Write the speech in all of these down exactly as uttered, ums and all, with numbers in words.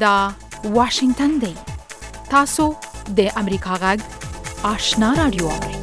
دا واشنگتن دی. تاسو د امریکا غږ آشنا رادیو اورئ.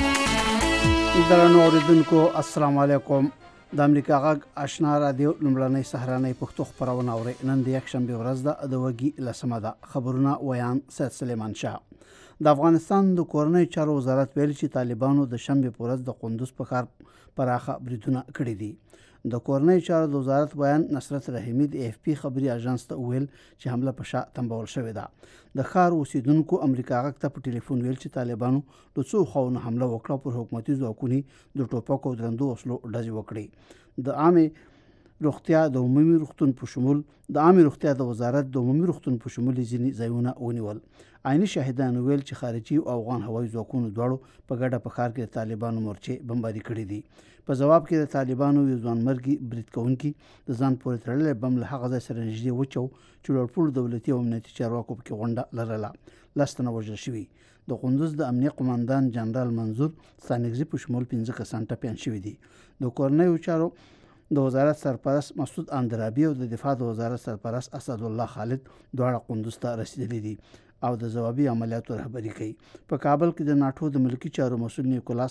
درنو اوریدونکو السلام علیکم. د امریکا غږ آشنا رادیو لومړنۍ سهارنۍ پښتو خبرونه اورئ. نن د یکشنبه ورځ ده، د وږي لسمه ده. خبرونه ویان سید سلیمان شاه. د افغانستان د کورنۍ چارو وزارت ویل چې طالبانو د شنبه په ورځ د قندوز په ښار پراخه بریدونه کړي دي. د کورنۍ چارو د وزارت بیان نصرت رحیمی د اف پی خبري اژانس ته ویل چې حمله په شا تنبول شوې ده. د ښار اوسیدونکو امریکا غږ ته په ټلیفون ویل چې طالبانو د څو خواونو حمله وکړه، پر حکومتي ځواکونو د ټوپکو او درندو وسلو ډزې وکړي. د عامه روغتیا د عمومي روغتون په شمول د عامه روغتیا د وزارت د عمومي روغتون په شمول ځینې ځایونه ونیول. عیني شاهدان ویل چې خارجي او افغان هوایي ځواکونو دواړو په ګډه په ښار کې د طالبانو مورچې بمباري کړي دي. په جواب کې د طالبانو یو ځوانمرګي برید کوونکي د ځان پورې تړلی بم له هغه ځای سره نږدې وچو چې لوړپوړو دولتي او امنیتي چارواکو پکې غونډه لرله. لس تنه وژل شوي. د قندوز د امنیه قماندان جنرال منظور ستانکزي په شمول پنځه کسان ټپیان شوي دي. د کورنیو چارو د وزارت سرپرست مسعود اندرابي او د دفاع د وزارت سرپرست اسدالله خالد دواړه قندوز ته رسیدلي دي او د ځوابي عملیاتو رهبري کوي. په کابل کې د ناټو د ملکی چارو مسؤل نیکولاس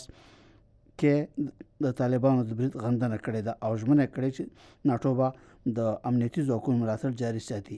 کې د طالبانو د برید غندنه کړې ده او ژمنه کړې چې ناټو به د امنیتي ځواکونو ملاتړ جاري ساتي.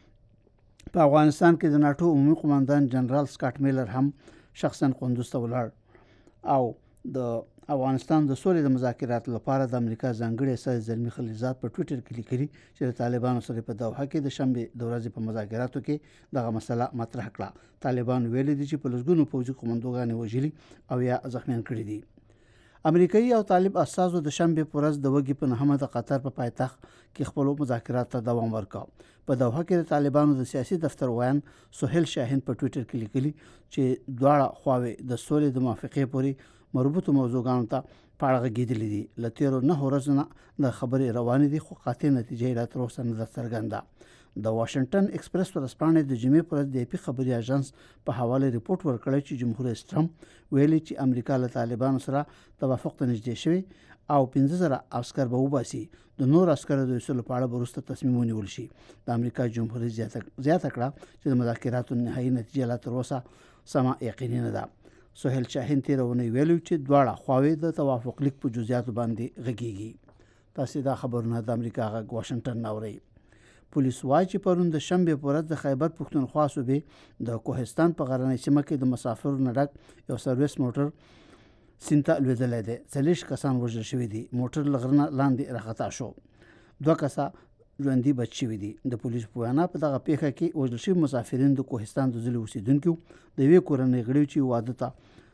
په افغانستان کې د ناټو عمومي قماندان جنرال سکاټ میلر هم شخصا قندوز ته ولاړ او د افغانستان د سولې د مذاکراتو لپاره د امریکا ځانګړي استازي زلمي خلیلزاد په ټویټر کې لیکلي چې د طالبانو سره په دوحه کې د شنبه د ورځې په مذاکراتو کې دغه مسله مطرح کړه. طالبانو ویلي دي چې په لږونو پوځي قومندوګان وژلي او یا زخمیان کړي دي. امریکایي او طالب استازو د شنبه په ورځ د وږي په نهمه د قطر په پایتخت کې خپل مذاکرات ته دوام ورکاو. په دوحه کې د طالبانو د سیاسي دفتر ویان سهیل شاهین په ټویټر کې لیکلي چې دواړه خواوې د سولې د موافقې پورې مربوطو موضوعاتو ته په اړه غږېدلې دي. له تېرو نهو ورځو نه د خبرې روانې دي، خو قاطع نتیجه یې لا تر اوسه نه ده څرګنده. د واشنگټن ایکسپریس ورځپاڼې د جمعې پر ورځ د اپي خبري اژانس په حواله ریپورت ورکړی چې جمهور رئیس ټرمپ ویلي چې امریکا له طالبانو سره توافق ته نږدې شوی او پنځه زره عسکر به وباسي. د نور عسکرو د ویستلو په اړه به وروسته تصمیم ونیول شي. د امریکا جمهور رئیس زیاته کړه چې د مذاکراتو نهایي نتیجه لا تر اوسه سمه یقیني نه ده. سهیل شاهین تېره اونۍ ویلي چې دواړه خواوې د توافق لیک په جزئیاتو باندې غږېږي. تاسې دا خبرونه د امریکا غږ واشنګټن نه اورئ. پولیس وایي چې پرون د شنبه په ورځ د خیبر پښتونخوا صوبې د کوهستان په غرنۍ سیمه کې د مسافرو نه ډک یو سرویس موټر سیند ته لوېدلی دی. څلوېښت کسان وژل شوي دي. موټر له غره نه لاندې راښکته شو. دوه کسه ژوندي بچ شوي دي. د پولیسو په وینا په دغه پیښه کې وژل شوي مسافرین د کوهستان د ځینو اوسیدونکو د یوې کورنۍ غړي چې واده ته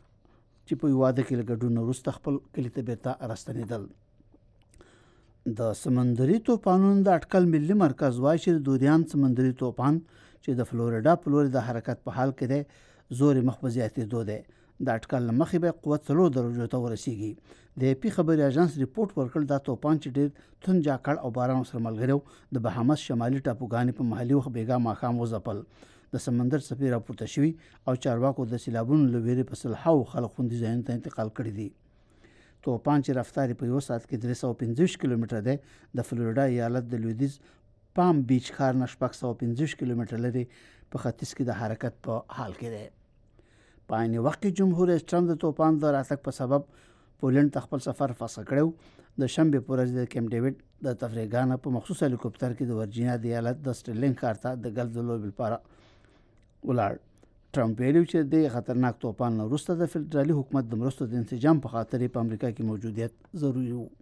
چې په واده کې له ګډون وروسته خپل کلي ته بیرته راستنېدل. د سمندري طوفانونو د اټکل ملي مرکز وایي چې د دوریان سمندري طوفان چې د فلوریډا په لوري د حرکت په حال کې دی زور یې مخ په زیاتېدو دی. د اټکل له مخې به قوت څلور درجو ته ورسیږي. د اپي خبري اژانس ریپورټ ورکړ دا طوفان چې ډېر توند جاکړ او باران سره ملګری و د بهامس شمالي ټاپوګانې په محلي وخت بیګا ماښام وځپل. د سمندر څپې راپورته شوي او چارواکو د سیلابونو له ویرې په سلهاوو خلک خوندي ځایونو ته انتقال کړي دي. طوفان چې رفتار په یو ساعت کې درې سوه پنځه ویشت کیلومتره دی د فلوریډا ایالت د لویدیځ پام بیچ ښار نه شپږ سوه پنځه ویشت کیلومتره لرې په ختیځ کې د حرکت په حال کې دی. په عین وخت کې جمهور رئیس ټرمپ د طوفان د راتګ په سبب پولینډ ته خپل سفر فسخ کړی. د شنبه په ورځ د کیمپ ډیوډ د تفریحګانو په مخصوص هلیکوپټر کې د ورجینیا د ایالت د سټرلینګ ښار ته د ګلف د لوبې لپاره ولاړ. ټرمپ ویلي چې د خطرناک طوفان نه وروسته د فدرالي حکومت د مرستو د انسجام په خاطر په امریکا کې موجودیت ضروري و.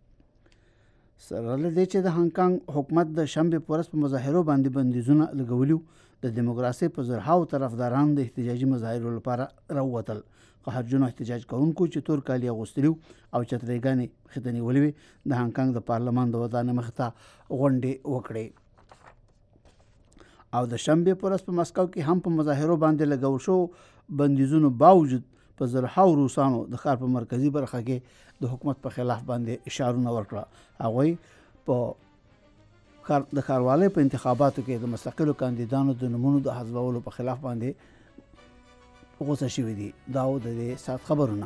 سره له دې چې د هانګ کانګ حکومت د شنبه په ورځ په مظاهرو باندې بندیزونه لګولي، د دیموکراسۍ په زرهاو طرفداران د احتجاجي مظاهرو لپاره راووتل. قهرجنو احتجاج کوونکو چې تور کالي اغوستلي او چترۍ مخې نیولې وې د هانګ کانګ د پارلمان د ودانۍ مخې ته غونډې وکړې. او د شنبه په ورځ په مسکو کې هم په مظاهرو باندې لګول شو بندیزونو باوجود په زرهاو روسانو د ښار په مرکزي برخه کې د حکومت په خلاف باندې اشارونه ورکړه. هغوی په د ښاروالۍ په انتخاباتو کې د مستقلو کاندیدانو د نومونو د حذفولو په خلاف باندې غوسه شوي دي. دا و د دې ساعت خبرونه.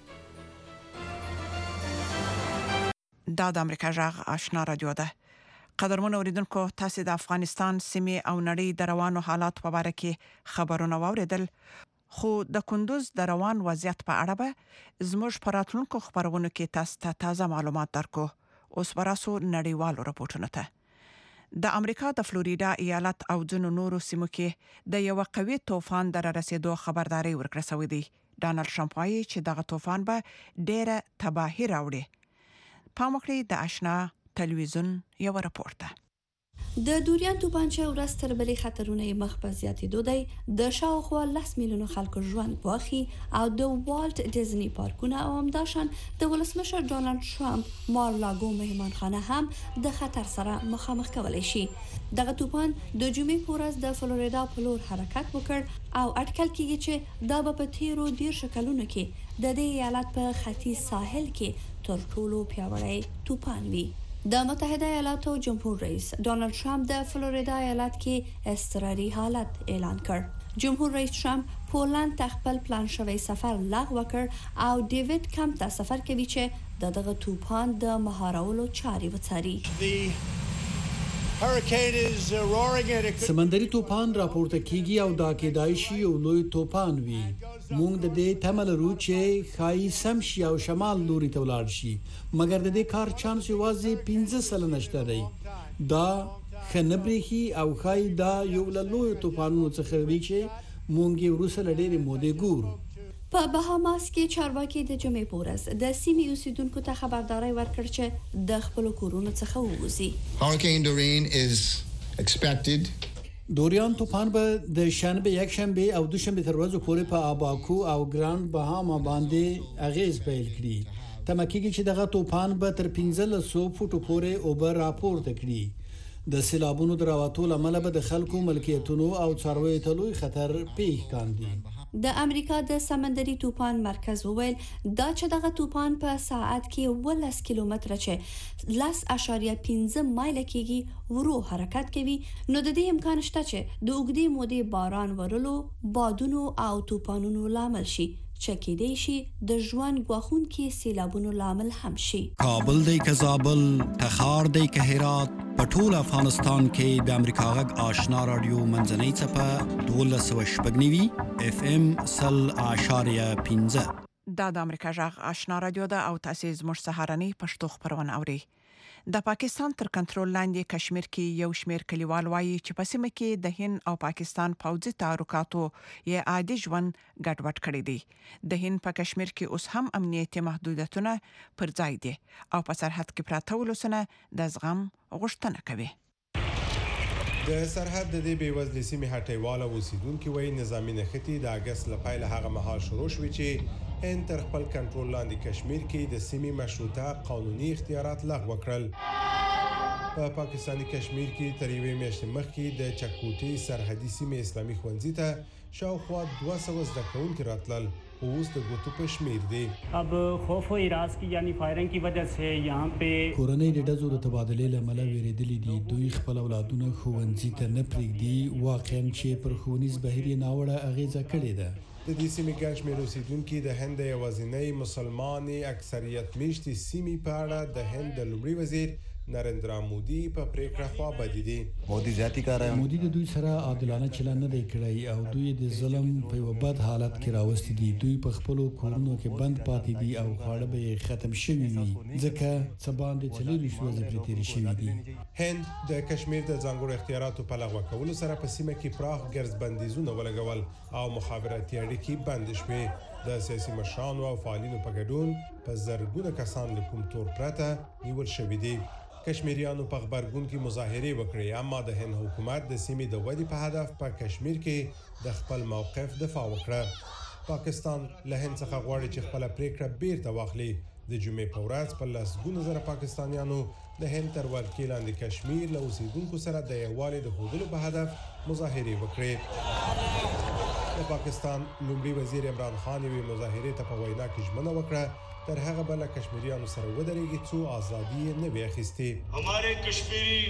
دا د امریکا غږ آشنا رادیو ده. قدرمن اوریدونکو تاسو د افغانستان سیمې او نړۍ د روانو حالات په اړه کې خبرونه واوریدل خو د کندوز د روان وضعیت په اړه به زموږ پراتونکو خبرونه کې تاسو ته تازه معلومات درکو. اوس وراسو نړیوالو راپورټونو ته د امریکا د فلوریدا ایالت او ځینو نورو سیمو کې د یو قوي طوفان در رسیدو خبرداري ورکړه شوې ده. ډانلډ ټرمپ وايي چې دغه طوفان به ډېره تباهي راوړي. پاموکړئ د آشنا ټلویزیون یو راپورټه. د دوریان طوفان چې ورځ تر بلې خطرونه مخ په زیاتېدو دی د شاوخوا لس میلیونو خلکو ژوند ګواښي او د والټ ډیزنی پارکونه او همداشان د ولسمشر ډونالډ ټرمپ مار-لاګو مهمانخانه هم د خطر سره مخامخ کولای شي. دغه طوفان د جمعې په ورځ د فلوریدا په لور حرکت وکړ او اټکل کېږي چې دا به په تیرو دېرش کلونو کې د دې ایالت په ختیځ ساحل کې تر ټولو پیاوړی طوفان وي. د متحده ایالاتو جمهور رئیس ډونالډ ټرمپ د فلوریدا ایالت کې اضطراري حالت اعلان کړ. جمهور رئیس ټرمپ پولند ته خپل پلان شوی سفر لغوه کړ او ډیوډ کمپ ته سفر کوي چې دغه طوفان د مهارولو چاري وڅاري. سمندري طوفان راپورته کیږي او دا کېدای شي یو لوی طوفان وي. موږ د دې تمه لرو چې خای سم شي او شمال لوري ته ولاړ شي، مګر د دې کار چانس یوازې پنځه سلنه شته دی. دا خنبريخي او خای دا یو لوی طوفانونو څخه دی چې موږ یې ورسره ډېرې مودې ګورو. په بهاماس کې چارواکي د جمعې په ورځ د سیمې اوسیدونکو ته خبرداري ورکړه چې د خپل کورونو څخه ووځي. Hurricane Dorian is expected. دوریان طوفان به د شنبه یک شنبه او دوشنبه تر ورځې پورې په آباکو او ګراند بهاما باندې اغیز پیل کړي. تمکیږي چې دغه طوفان به تر پنځه سوه فوټو پورې اوبه راپورته کړي. د سیلابونو د راوتو لامل به د خلکو ملکیتونو او څارویو ته لوی خطر پیښ کاندي. د امریکا د سمندري طوفان مرکز وویل دا چې دغه طوفان په ساعت کې ولس کیلومتره چې لس اشاریه پنځه مایل کېږي ورو حرکت کوي، نو د دې امکان شته چې د اوږدې مودې باران ورلو، بادونو او طوفانونو لامل شي چې کېدای شي د ژوند ګواښونکي سیلابونو لامل هم شي. کابل دی که زابل، تخار دی که هرات، په ټول افغانستان کې د امریکا غږ آشنا رادیو منځنۍ څپه دولس سوه شپږ نوي اف ام سل اعشاریه پنځه. دا د امریکا غږ آشنا رادیو ده او تاسو زموږ سهارنی پښتو خبرونه اورئ. د پاکستان تر کنټرول لاندې کشمیر کې یو شمېر کلیوال وایي چې په سیمه کې د هند او پاکستان پوځي تعرکاتو یې عادي ژوند ګډوډ کړی دی. د هند په کشمیر کې اوس هم امنیتي محدودیتونه پر ځای دي او په سرحد کې پراته ولسونه د زغم غوښتنه کوي. د سرحد د دې بیوزلې سیمې هټیواله اوسیدونکي وایي نظامي نښتې د اګست له پیله هغه مهال شروع شوې چې هند تر خپل کنټرول لاندې کشمیر کې د سیمې مشروطه قانوني اختیارات لغوه کړل. په پاکستاني کشمیر کې تر یوې میاشتې مخکې د چکوټي سرحدي سیمې اسلامي ښوونځي ته شاوخوا دوه سوه زده کوونکي راتلل، اوس د ګوتو په شمیر دی. اب خوف و اراز کی یعنی فائرنگ کی وجہ سے یہاں پہ کورنۍ د ډزو د تبادلې لامل ویریدلې دي. دوی خپل اولادونه ښوونځي ته نه پرېږدي، واقعا چې پر ښوونیز بهیر یې ناوړه اغیزه کړې ده. د دې سیمې ګڼ شمېر اوسیدونکي د هند د یوازینۍ مسلمانې اکثریت میشتې سیمې په اړه د هند د لومړي وزیر نریندرا مودي په پریکړه خوا دي. مودي ذاتی کار ہے. مودي د دوی سره عادلانه چلند نه دی کړی او دوی د ظلم په یو بد حالت کې راوستي دي. دوی په خپل کورونو کې بند پاتې دي او خواړه به ختم شوي وي ځکه څه باندې څلور ورځې پرې تېرې شوي دي. هند د کشمیر د ځانګړو اختیاراتو په لغوه کولو سره په سیمه کې پراخ ګرځ بندیزونه ولګول او مخابراتي اړیکې بند شوې. د سیاسي مشرانو او فعالینو په ګډون په زرګونه کسان له کوم تور پرته نیول شوي دي. کشمیریانو په خبرګون کې مظاهرې وکړې، اما د هند حکومت د سیمې د ودې په هدف په کشمیر کې د خپل موقف دفاع وکړه. پاکستان له هند څخه غواړي چې خپل پریکړه بیرته واخلي. د جمعې په ورځ په لسګونو زره پاکستانیانو د هند تر ولکې لاندې کشمیر له اوسیدونکو سره د یووالي د ښودلو په هدف مظاهرې وکړې. د پاکستان لومړي وزیر عمران خان یوې مظاهرې ته په وینا کې ژمنه وکړه تر هغه بل کشمیریانو سره ودرېږي څو ازادي نه وي اخیستې. हमारे कश्मीरी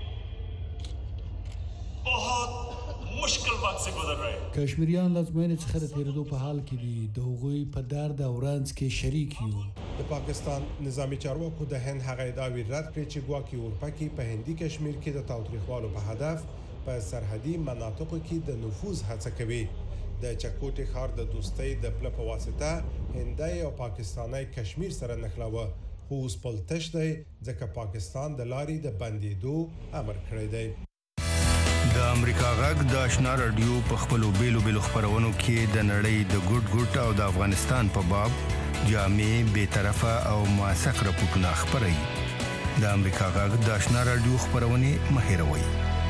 बहुत मुश्किल वक्त से गुजर रहे हैं. کشمیریان لازمینه څخه د تیرېدو په حال کې دي. د هغوی په درد او رنځ کې شریک یو. د پاکستان نظامی چارواکو د هند هغه ادعاوې رد کړې چې ګواکې اروپا کې په هندي کشمیر کې د تاوتریخوالو په هدف په سرحدي مناطقو کې د نفوذ هڅه کوي. د چکوټي ښار د دوستۍ د پله په واسطه هندي او پاکستاني کشمیر سره نښلوه، خو اوس پل تش دی ځکه پاکستان د لارې د بندېدو امر کړی دی. د امریکا غږ د آشنا رادیو په خپلو بیلو بیلو خبرونو کې د نړۍ د ګډ ګډ او د افغانستان په باب جامع بے طرفه او موثق راپورټونه خبري. د امریکا غږ د آشنا رادیو خبرونه مهیروي.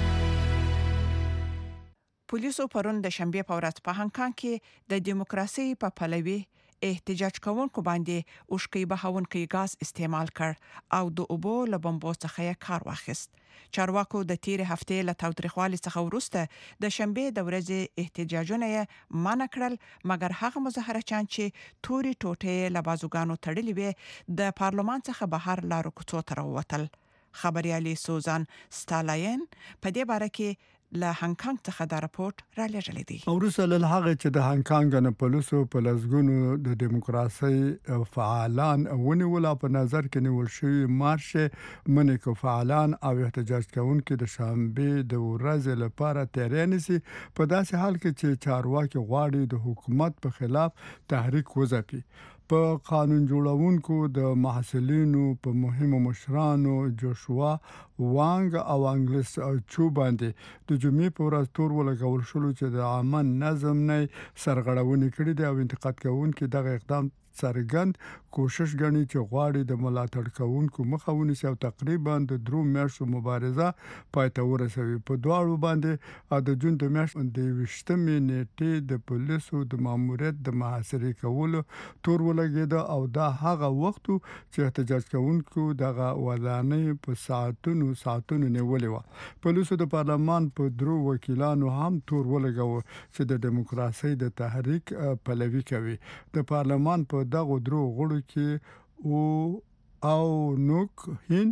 پولیسو پرون د شنبه په ورځ په هانګ کانګ کې د دیموکراسي په پلوي احتجاج کوونکو باندې اوشکې بهونکي غاز استعمال کړ او د اوبو له بمبو څخه کار واخیست. چارواکو د تیر هفته له تاوتریخوالي څخه وروسته د شنبه د ورځې احتجاجونه منع کړل، مګر هغه مظاهرچیان چې توري ټوټې له بازوګانو تړلې وي د پارلمان څخه بهر لارو کوڅو ته راووتل. خبريالي سوزان ستالاین په دې باره کې له هانګ کانګ څخه دا راپورټ را لېږلی دی. وروسته له هغه چې د هانګ کانګ نه پولیسو په لسګونو د دیموکراسي فعالان ونیول او په نظر کې نیول شوي مارش منې کو فعالان او احتجاج کوونکي د شنبه د ورځې لپاره تیاری نیسي، په داسې حال کې چې چارواکي غواړي د حکومت په خلاف تحریک وځپي. په قانون جوړونکو د محصلینو په مهمو مشرانو جوشوا وانګ او انګلیس چو باندې د جمعې په ورځ تور ولګول شو چې د عامه نظم نه سرغړونې کړې دي او انتقاد کوونکي دغه اقدام څرګند کوشش غني چې غواړي د ملاتړ کوونکو مخه ونیسي او تقریبا د درو میاشتو مبارزه پای ته ورسوي. په دواړو باندې د جون د میاشتې د ویشتمې نیټې د پولیسو د ماموریت د محاصرې کولو تور ولګېده او دا هغه وخت چې احتجاج کوونکو دغه ودانۍ په ساعتونو ساعتونو نیولې و. پولیسو د پارلمان په درو وکیلانو هم تور ولګاوه چې د دیموکراسي د تحریک پلوي کوي. د پارلمان په دغه درو غړو کې او او نوک هین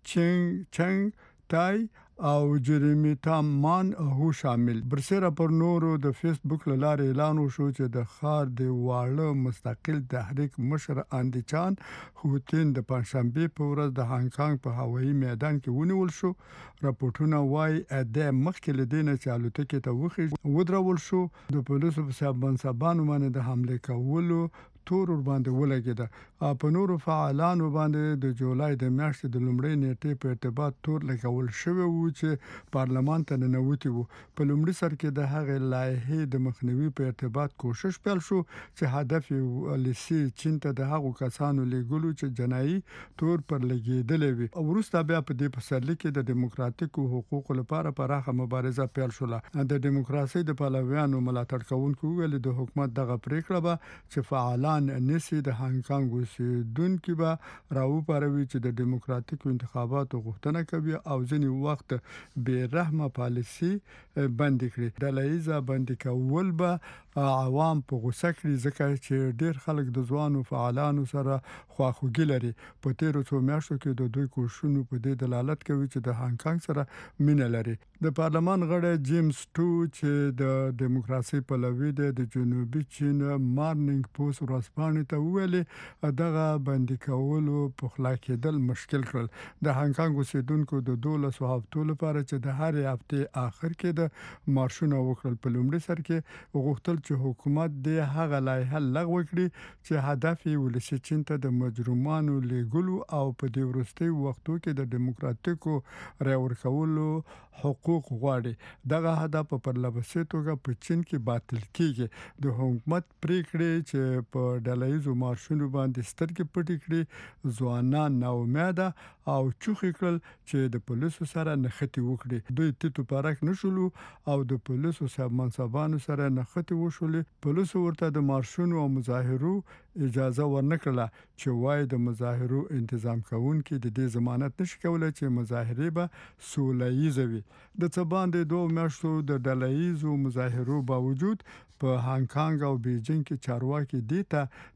چنګ چنګ تای او جریمی تامان هو شامل. برسره پر نورو د فیسبوک لاره اعلان وشو چې د خار د واړه مستقل تحریک مشر اندیچان هوتین د پنځشنبه په ورځ د هانګ کانګ په هوایي میدان کې ونیول شو. راپورټونه وايي د مخکې لدینه چې الوتکې ته وخی ودرول شو. د پولیسو په سبان سبان باندې د حمله کولو تور ور باندې ولګیده. په نورو فعالانو باندې د جولای د میاشتې د لومړۍ نیټې په ارتباط تور لګول شوی و چې پارلمان ته ننوتی وو. په لومړي سر کې د هغې لایحې د مخنیوي په ارتباط کوشش پیل شو چې هدف یې ولسی چین ته د هغو کسانو لګولو چې جنایي تور پر لګیدلې وي. وروسته بیا په دې پسرلي کې د دیموکراتیکو حقوقو لپاره پراخه مبارزه پیل شوه. د دیموکراسي د پلویانو ملاتړ کوونکو ویل د حکومت دغه پریکړه به چې فعالان نسی د هانګ کانګ اوسیدونکو به راوپاروي چې د دیموکراتیکو انتخاباتو غوښتنه کوي او ځینې وخت بې رحمه پالیسي بند کړي. ډلهییزه بند کول به عوام په غوسه کړي ځکه چې ډیر خلک د ځوانو فعالانو سره خواخوږي لري. په تیرو څو میاشتو کې د دوی کوششونه په دې دلالت کوي چې د هانګ کانګ سره مینه لري. د پارلمان غړی جیمز ټو چې د دیموکراسي پلوی دی د جنوبي چین مارنینګ پوسټ ورځپاڼې ته ویلي دغه بندي کولو په خلا کېدل مشکل کړل. د هانګ کانګ اوسیدونکو د دولسو هفتو لپاره چې د هر هفته آخر کې د مارشونو وکړل. په لومړي سر کې غوښتل چې حکومت د هغه لایحه لغوه کړي چې هدف یې ولسی چین ته د مجرمانو لګولو او په دې وروستي وختو کې د دیموکراتیکو رای ورکولو حقوق غواړي. دغه هدف په لبسې توګه په چین کې باطل کیږي. د حکومت پریکړې چې په ډلهییزو مارشونو باندې سترګې پټې کړې ځوانان ناامیده او چوخې کړل چې د پولیسو سره نښتې وکړي. دوی تیتو پارک نشولو او د پولیسو منصبانو سره نښتې وشولې. پولیسو ورته د مارشونو او مظاهرو اجازه ورنکړه چې وای د مظاهرو تنظیم کوونکي د دې ضمانت نشي کولای چې مظاهره به سوله ییزه وي. د څه باندې دوه میاشتو د ډلهییزو مظاهرو باوجود په هانګ کانګ او بیجینګ کې چارواکي دیتا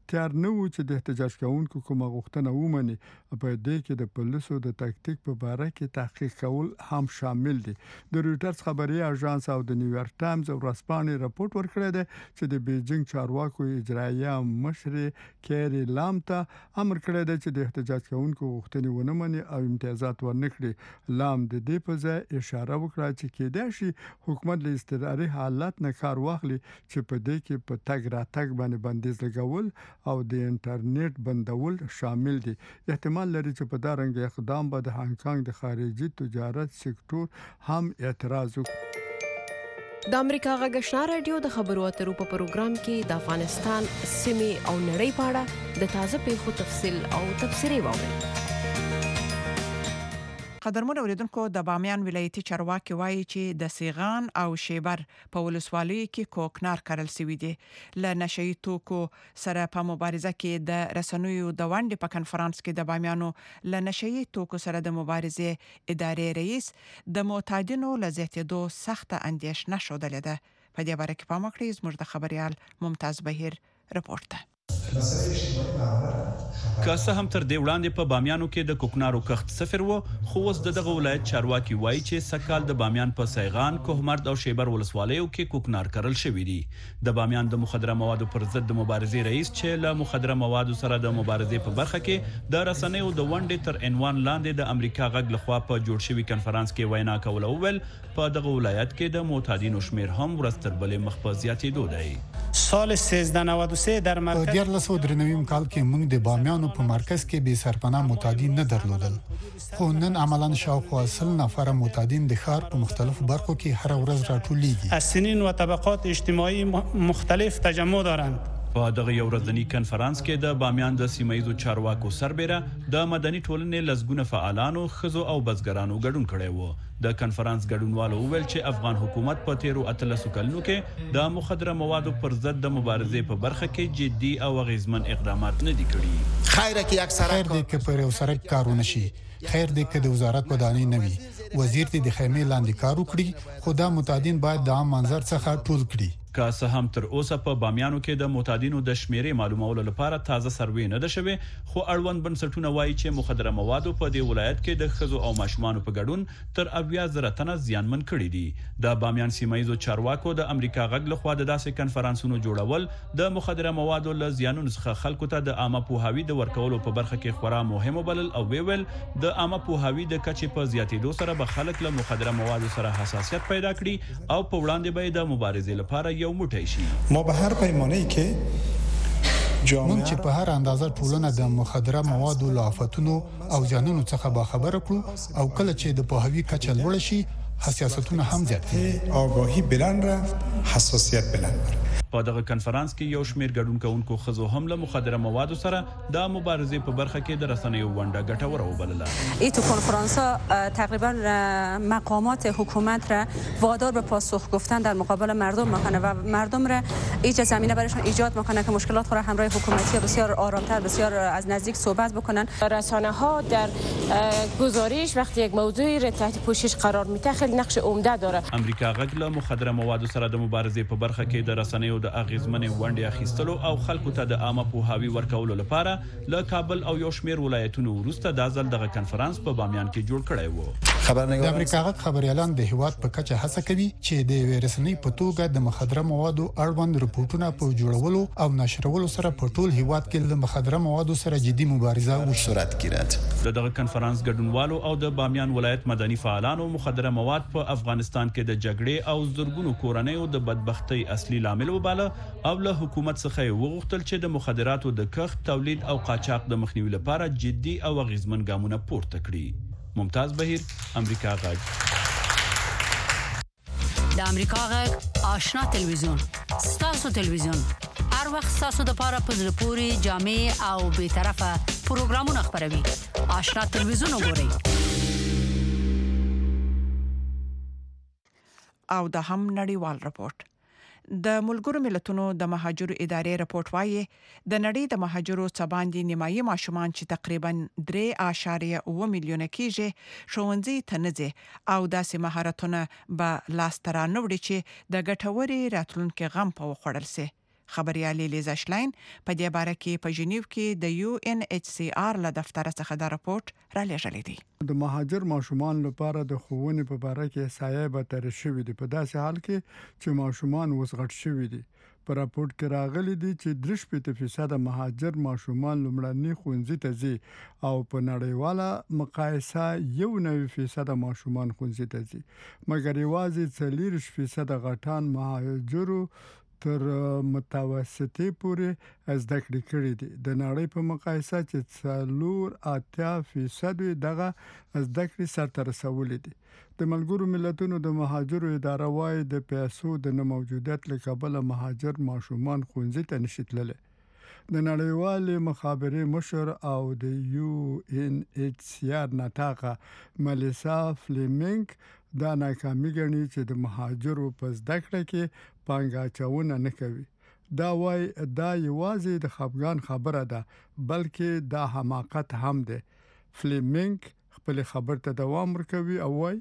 تیار نه و چې د احتجاج کوونکو کومه غوښتنه ومني. په دې کې د پولیسو د تکتیک په باره کې تحقیق کول هم شامل دي. د رويټرز خبري اژانس او د نیویارک ټایمز ورځپاڼې راپور ورکړی دی چې د بیجینګ چارواکو اجرایه مشر کیری لام ته امر کړی دی چې د احتجاج کوونکو غوښتنې ونه مني او امتیازات ورنکړي. لام د دې په ځای اشاره وکړه چې کېدای شي حکومت له اضطراري حالت نه کار واخلي چې په دې کې په تګ راتګ باندې بندیز لګول او د انټرنیټ بندول شامل دي. احتمال لري چې په دا رنګ اقدام به د هانګ کانګ د خارجي تجارت سکتور هم اعتراض وکړي. د امریکا غږ آشنا رادیو د خبرو اترو په پروګرام کې د افغانستان سیمې او نړۍ په اړه د تازه پیښو تفصیل او تبصرې واورئ. قدرمن اوریدونکو، د بامیان ولایتي چارواکي وایي چې د سیغان او شیبر په ولسوالیو کې کوکنار کرل شوی دی. له نشئی توکو سره په مبارزه کې د رسنیو د ونډې په کنفرانس کې د بامیانو له نشئی توکو سره د مبارزې ادارې رئیس د معتادینو له زیاتېدو سخته اندېښنه ښودلې ده. په دې باره کې پام وکړئ. زموږ د خبريال ممتاز بهیر رپورټ ده. که څه هم تر دې وړاندې په بامیانو کې د کوکنارو کښت صفر و، خو اوس د دغه ولایت چارواکي وایي چې سکهال د بامیان په سیغان، کوهمرد او شیبر ولسوالیو کې کوکنار کرل شوی دی. د بامیان د مخدره موادو پر ضد د مبارزې رئیس چې له مخدره موادو سره د مبارزې په برخه کې د رسنیو د ونډې تر عنوان لاندې د امریکا غږ لخوا په جوړ شوی کنفرانس کې وینا کوله وویل په دغه ولایت کې د معتادینو شمیر هم ورځ تر بلې مخ په زیاتېدو دی. سال سیزده نود و سه در مرکز دیار لسو درنویم کال کې موږ د بامیانو په مرکز کې بې سرپناه معتادین نه درلودل، خو نن عملاً شاوخوا سل نفر معتادین د ښار په مختلفو برخو کې هر ورځ راټولیږي. از سنین و طبقات اجتماعی مختلف تجمع دارند. په دغه یو ورځنی کنفرانس کې د بامیان د سیمایي چارواکو سربېره د مدني ټولنې لزګونه فعالانو، ښځو او بزګرانو ګډون کړی و. د کنفرانس ګډونوالو وویل چې افغان حکومت په تیرو اتلسو کلونو کې د مخدره موادو پر ضد د مبارزې په برخه کې جدي او اغیزمن اقدامات نه دي کړي. خیر کې اکثره خیر دې کې پر یو سره کارونه شي، خیر دې کې د وزارت ودانۍ نه وي، وزیر دې د خیمې لاندې کار وکړي، خو دا معتادین باید د عام منظر څخه ټول کړي. که څه هم تر اوسه په بامیانو کې د معتادینو د شمیرې معلومولو لپاره تازه سروې نه ده شوې، خو اړوند بنسټونه وایي چې مخدره موادو په دې ولایت کې د ښځو او ماشومانو په ګډون تر اویا زره تنه زیانمن کړي دي. د بامیان سیمایي چارواکو د امریکا غږ لخوا د داسې کنفرانسونو جوړول د مخدره موادو له زیانونو څخه خلکو ته د عامه پوهاوي د ورکولو په برخه کې خورا مهم وبلل او ویل د عامه پوهاوي د کچې په زیاتېدو سره به خلک له مخدره موادو سره حساسیت پیدا کړي او په وړاندې به د مبارزې لپاره یو موټی شي. ما به هر پیمانه‌ای کې جامعه چې په هر اندازه ټولنه د مخدره موادو له آفتونو او زیانونو څخه باخبره کړو او کله چې د پوهاوي کچه لوړه شي حساسیتونه هم زیاتېږي. آگاهی بلند رفت، حساسیت بلند رفت. په دغه کنفرانس کې یو شمیر ګډون کوونکو ښځو هم له مخدره موادو سره د مبارزې په برخه کې د رسنیو ونډه ګټوره وبلله. این تو کنفرانس ها تقریبا مقامات حکومت را وادار به پاسخ گفتن در مقابل مردم میکنه و مردم را ایجاد زمینه برایشون ایجاد میکنه که مشکلات خود را همراه حکومتی بسیار آرامتر، بسیار از نزدیک صحبت بکنن. رسانه ها در گزارش وقتی یک موضوعی را تحت پوشش قرار میده خیلی نقش عمده داره. امریکا غږ له مخدره موادو سره د مبارزې په برخه کې د رسنیو د اغیزمنې ونډې اخیستلو او خلکو ته د عامه پوهاوي ورکولو لپاره له کابل او یو شمیر ولایتونو وروسته د ځل دغه کنفرانس په بامیان کې جوړ کړی و. د امریکا غږ خبريالان د هیواد په کچه هڅه کوي چې د ویرسنۍ په توګه د مخدره موادو اړوند رپورټونه په جوړولو او نشرولو سره په ټول هیواد کې د مخدره موادو سره جدي مبارزه وشورت کړي. د دغه کنفرانس ګډونوالو او د بامیان ولایت مدني فعالانو مخدره مواد په افغانستان کې د جګړې او زرګونو کورنیو د بدبختۍ اصلي لامل وباله او له حکومت څخه وغوښتل چې د مخدراتو د کښت، تولید او قاچاق د مخنیوي لپاره جدي او اغیزمن ګامونه پورته کړي. ممتاز بهیر، امریکا غږ. د امریکا غږ آشنا تلویزیون، ستاسو تلویزیون، هر وخت ستاسو د پاره په زړه پورې جامع او به طرفه پروګرامونه خبروي. آشنا تلویزیون وګورئ. او د هم نړیوال رپورټ. د ملګرو ملتونو د مهاجرو ادارې رپورټ وايي د نړۍ د مهاجرو څخه باندې نیمایي ماشومان چې تقریبا درې اعشاریه اووه میلیونه کېږي ښوونځي ته نه ځي او داسې مهارتونه به لاس ته رانه وړي چې د ګټورې راتلونکي غم په وخوړل سي. خبريالي لیزا شلاین په دې باره کې په جنیو کې د یو ان ایچ سی آر له دفتر څخه دا راپورټ را لېږلی دی د مهاجر ماشومان لپاره د ښوونې په باره کې سایه به تر شوې دي په داسې حال کې چې ماشومان وسغټ شوي دي په راپورټ کې راغلي دي چې درې شپږ فیصد مهاجر ماشومان لومړني ښوونځي ته ځي او په نړیواله مقایسه یو نوي فیصد ماشومان ښوونځي ته ځي مګر یوازې څلور فیصد غټان مهاجرو تر متوسطې پورې زده کړې کړې دي د نړۍ په مقایسه چې څلور اتیا فیصد دغه زده کړې سرته رسولې دي د ملګرو ملتونو د مهاجرو اداره وايي د پیسو د نه موجودیت له کبله مهاجر ماشومان ښوونځي ته نشي تللی د نړیوالې مخابرې مشر او د یو ان ایچ سی آر نتاقه ملیسا فلیمنګ دا ناکامي ګڼي چې د مهاجرو په زده کړه کې پانګاچونه نه کوي دا وای دا یوازې د خپګان خبره ده بلکې دا حماقت هم ده فلیمنګ خپل خبر ته دوام ورکوي او وای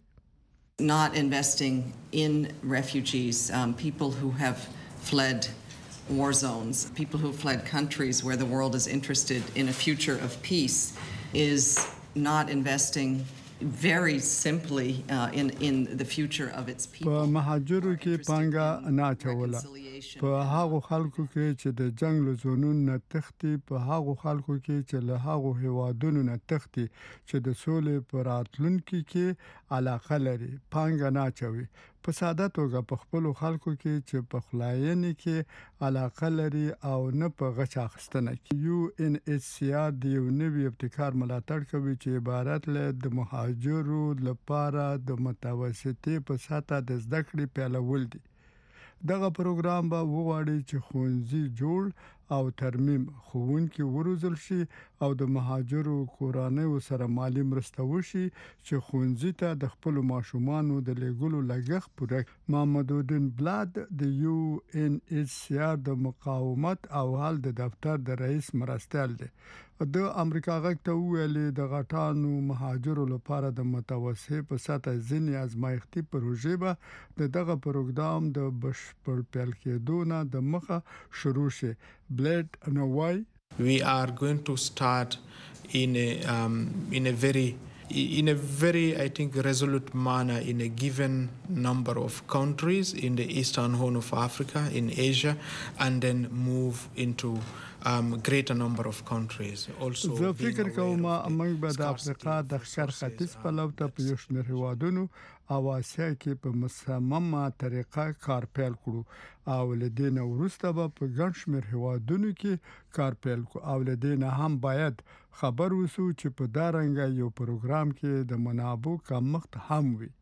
not investing in refugees um, people who have fled war zones people who fled countries where the world is interested in a future of peace is not investing very simply uh, in in the future of its people په مهاجرو کې پانګه نه اچوله په هغو خلکو کې چې د جنگ له زونونو نه تختی په هغو خلکو کې چې له هغو هوادونو نه تختی چې د سولې پر راتلونکو کې علاقه لري پانګه نه اچوي په ساده توګه په خپل خلکو کې چې په خلاینې کې علاقه لري او نه په غچ اخستنه کې یو ان ایچ سی آر د یو نوي ابتکار ملاتړ کوي چې عبارت له د مهاجرو لپاره د متوسطې په ساته د زده کړې پیلول دي دغه پروګرام به وغواړي چې ښوونځي جوړ او ترمیم ښوونکي وروزل شي او د مهاجرو کورانیو سره مالی مرسته وشي چې ښوونځي ته د خپل ماشومانو د لېږلو لګښت پوره محمد الدین بلاد د یو ان ایچ سی آر د مقاومت او حل د دفتر د رئیس مرستیال دی د امریکا غږ ته ویلي د غټانو مهاجرو لپاره د متوسط په سطح ځینې ازمایښتي پروژې به د دغه پروګرام د بشپړ پیل کېدو نه د مخه شروع شي بلیډ نوای we are going to start in a um, in a very in a very I think resolute manner in a given number of countries in the eastern horn of Africa in Asia and then move into um greater number of countries also زه فکر کوم موږ به د افریقا د شرق ختیځ په لور ته په یو شمېر هیوادونو او آسیا کې په مصممه طریقه کار پیل کړو او لدین وروسته به په ګڼ شمېر هیوادونو کې کار پیل کړو او لدین هم باید خبر وسو چې په دا رنګ یو پروګرام کې د منابع کمښت هم وي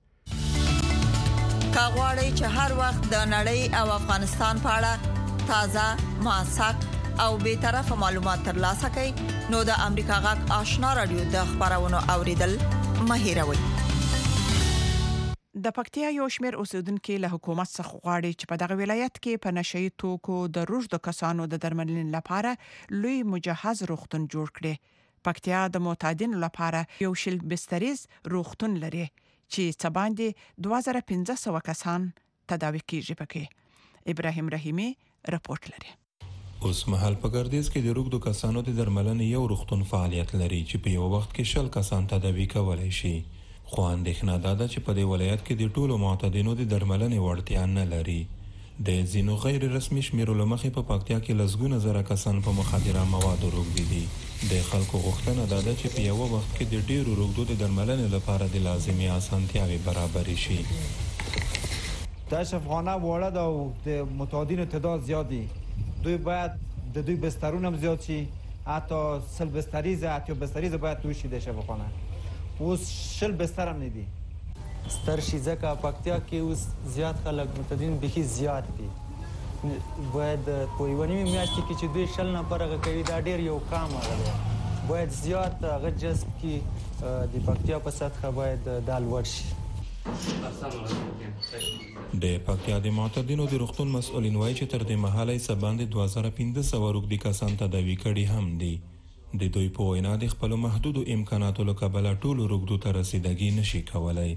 کاغوري چې هر وخت د نړۍ او افغانستان په اړه تازه موثق او به طرفه معلومات ترلاسه کړئ نو د امریکا غږ آشنا رادیو د خبرونو اوریدل مهیروي د پکتیا یو شمېر اوسیدونکو له حکومت څخه غواړي چې په دغه ولایت کې په نشئی توکو د روزد کسانو د درملنې لپاره لوی مجهز روغتون جوړ کړي پکتیا د معتادین لپاره یو شل بستریز روغتون لري چې څه باندې دوه زره پنځه سوه کسان تداوي کیږي پکې ابراهیم رحیمی رپورټ لري اوس مهال په ګردیز کې د روغدو کسانو د درملنې یو روغتون فعالیت لري چې په یو وخت کې شل کسان تداوي کولای شي خو اندېښنه ده چې په دې ولایت کې د ټولو معتادینو د درملنې وړتیا نه لري د ځینو غیر رسمي شمیرو له مخې په پکتیا کې لسګونه زره کسان په مخدره موادو روږدي دي د خلکو غوښتنه ده چې په یو وخت کې د ډیرو روغدو د درملنې لپاره د لازمي اسانتیاوي برابر شي د شفاخانه وړه ده او د معتادینو تعداد زیات دي دوی باید د دوی بسترونه هم زیات شي حتی سل بستریزه حتی بستریزه باید توی شي د شفاخانه اوس شل بستر هم نه دي ستر شي ځکه پکتیا کې اوس زیات خلک معتادین بخي زیات دي باید په یو نیمه میاشت کې چې دوی شل نفر هغه کوي دا ډیر یو کم دی باید زیات هغه جذب کې د پکتیا په سطح باید د لوړ شي د پکتیا د معتادینو د روغتون مسؤلین وایي چې تر دې مهاله یې څه باندې دوه زره پنځه سوه روږدي کسان تداوي کړي هم دي د دوی په وینا د خپلو محدودو امکاناتو له کبله ټولو روږدو ته رسیدګي نشي کولی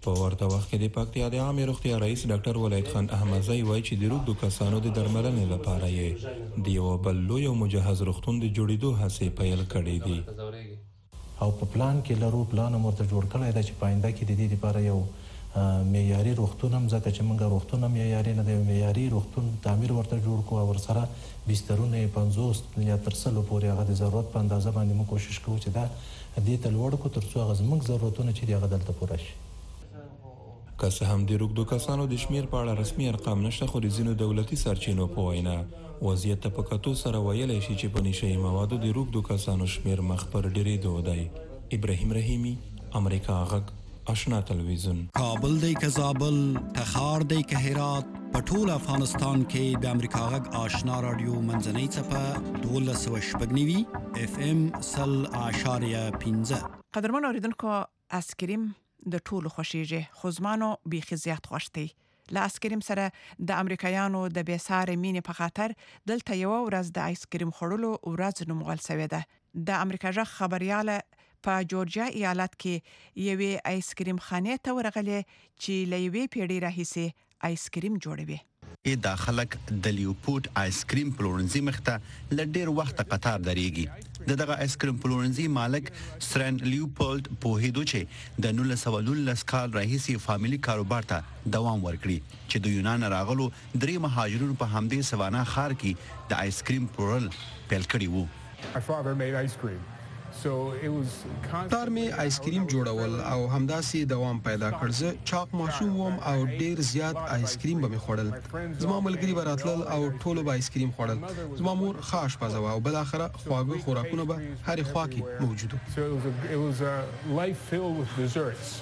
په ورته وخت کې د پکتیا د عامه روغتیا رئیس ډاکټر ولید خان احمدزی وایي چې د روغتو کسانو د درملنې لپاره یې د یو بل لوی او مجهز روغتون د جوړېدو هڅې پیل کړې دي او په پلان کې لرو پلان مرته جوړ کړی دی چې پاینده کې د دې لپاره یو معیاري روغتون هم ځکه چې موږ روغتون هم معیاري نه دی معیاري روغتون تعمیر ورته جوړ کړو او ورسره بسترونه پنځوس یا تر سلو پورې هغه د ضرورت په اندازه باندې موږ کوشش کوو چې دا دې ته لوړ کو تر څو هغه زموږ ضرورتونه چې هغه دلته پوره شي. که څه هم د روغتو کسانو د شمیر په اړه رسمي ارقام نشته خو د ځینو دولتي سرچینو په وینا وضعیت ته په کتو سره ویلی شي چې په نشهیي موادو د روغتو کسانو شمیر مخ پر ډېرېدو دی. ابراهیم رحیمي، امریکا غږ، آشنا تلویزیون. کابل دی که زابل، تخار دی که هرات، په ټول افغانستان کې د امریکا غږ آشنا رادیو منځنۍ څپه دولس سوه شپږ نوي اف ام سل اعشاریه پنځه. قدرمن اوریدونکو، آیسکریم د ټولو خوښیږي خو زمانو بیخي زیات خوښ دی. له آیسکریم سره د امریکایانو د بېسارې مینې په خاطر دلته یوه ورځ د آیسکریم خوړلو ورځ نومول سوې ده. د امریکا غږ خبریاله په جورجیا ایالت کې یوې آیسکریم خانې ته ورغلې چې له یوې پیړۍ راهیسې آیسکریم جوړوي. ای دا خلک د لیوپورټ آیسکریم پلورنځي مخته ل ډیر وخت قطار درېږي. د دغه آیسکریم پلورنځي مالک سرن لیوپورټ په هیدو چې د نولس سوه نولس کال راهیسې فامیلی کاروبار ته دوام ورکړي چې د یونان راغلو درې مهاجرونو په همدې سوانا ښار کې د آیسکریم پلورل پیل کړي وو. My father made ice cream. So it was تار می آیسکریم جوړول او همداسې دوام پیدا کړ. زه چاق ماشوم وم او ډیر زیات آیسکریم به می خوړل. زما ملګری به راتلل او ټولو به آیسکریم خوړل. زما مور ښه اشپزه وه او بل اخره خواږه خوراکونه به هرې خوا کې موجود وو. So it was a, it was a life filled with desserts.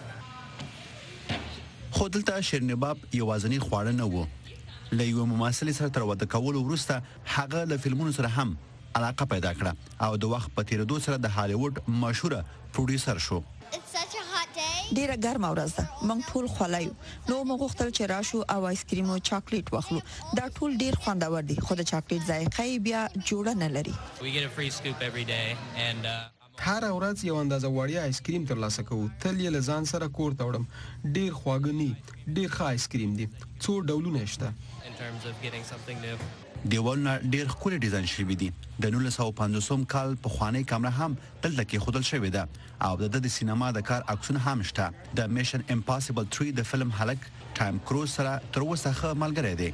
خو دلته شیرنباب یوازینی خواړه نه وو. له یوه ممثلې سره تر واده کولو وروسته هغه له فلمونو سره هم علاقه پیدا کړه او د وخت په تیریدو سره د هالیوډ مشهوره پروډوسر شو. ډیره ګرمه ورځ ده، موږ ټول خولای نو موږ غوښتل چې راشو او آیسکریم او چاکلیټ واخلو. دا ټول ډیر خوندور دي خو د چاکلیټ ذایقه بیا جوړه نه لري. هر ورځ یو اندازه وړیا آیسکریم ترلاسه کوو. تل یې له ځان سره کور ته وړم. ډیر خواږه نه، ډیر ښه آیسکریم دي. څو ډولونه شته. دیوالونه ډیر ښکلي ډیزاین شوي دي. د نولس سوه پنځوسم کال پخوانۍ کامره هم دلته کېښودل شوې ده او د ده د سینما د کار عکسونه هم شته. د میشن امپاسبل تھری د فلم هلک ټایم کروز سره تر اوسه ښه ملګری دی.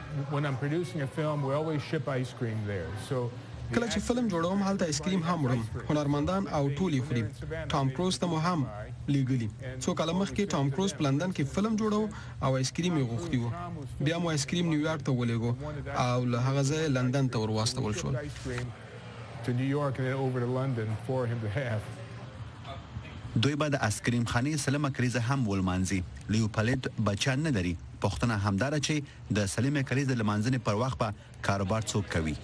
کله چې فلم جوړوم هلته آیسکریم هم وړم. هنرمندان او ټول یې خوري. ټام کروز ته مو هم لیږلي. څو کاله مخکې ټام کروز په لندن کې فلم جوړو او آیسکریم یې غوښتي وو. بیا مو آیسکریم نیویارک ته ولېږو او له هغه ځایه لندن ته ور واستول شول. دوی به د آیسکریم خانې سلمه کلیزه هم ولمانځي. لیوپولټ بچیان نه لري. پوښتنه همداره چې د سلمه کلیزه لمانځنې پر وخت به کاروبار څوک کوي.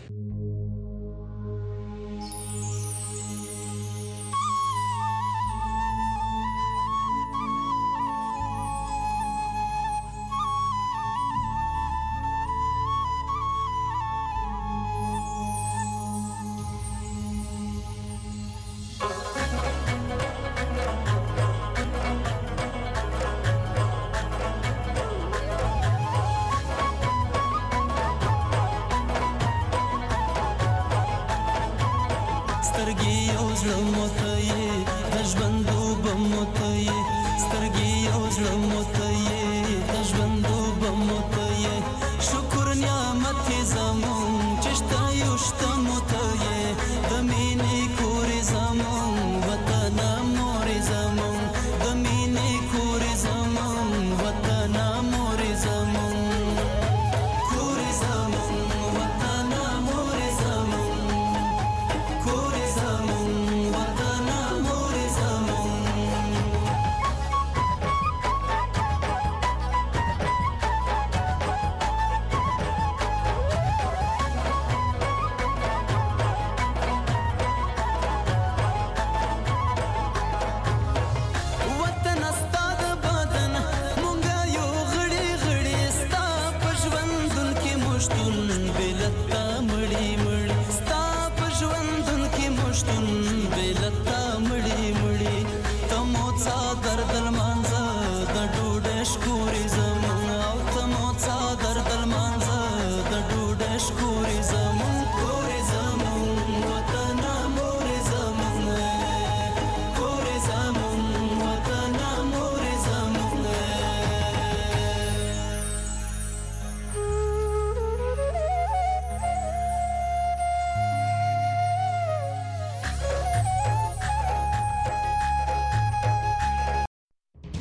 سترګې او زړه مو ته